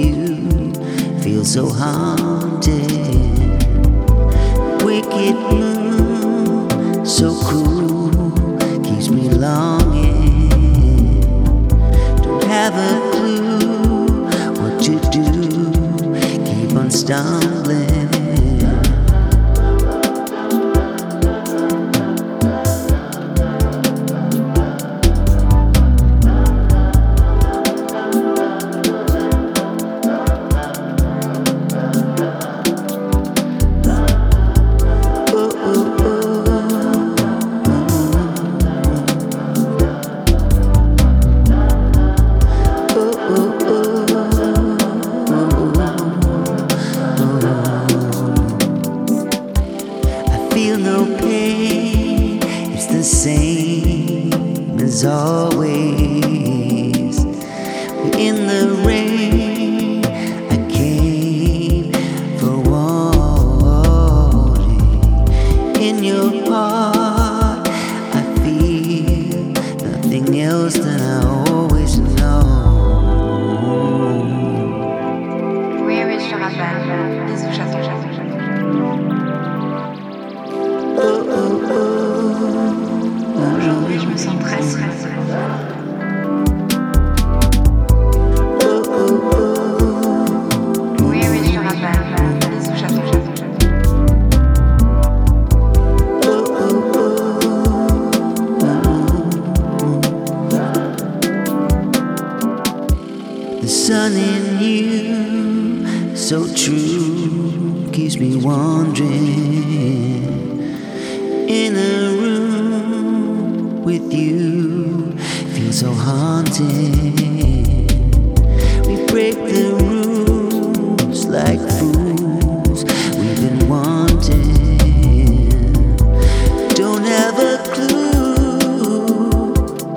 you feel so haunted. Wicked moon, so cruel, keeps me longing. Don't have a clue what to do, keep on stumbling. Feel no pain, it's the same as always. In the rain, I came for water. In your heart, I feel nothing else than I always know. Oui, oui, je te rappelle. Bisous, chaton, chaton, chaton. Aujourd'hui, je me sens très stressée. Oui, oui, je te rappelle. Bisous, chaton, chaton, chaton. The sun in you, so true, keeps me wandering. In a room with you, feel so haunted. We break the rules like fools, we've been wanting. Don't have a clue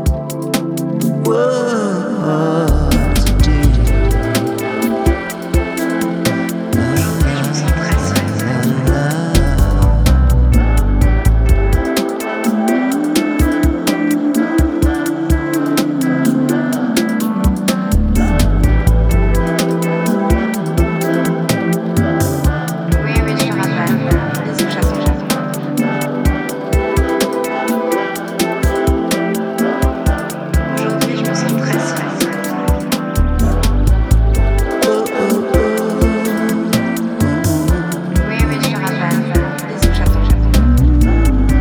what to do. Aujourd'hui, je me sens très stressée. Oui, oui, je te rappelle. Bisous, chaton, chaton. Aujourd'hui, je me sens très stressée. Oui, oui, je te rappelle. Bisous, chaton, chaton.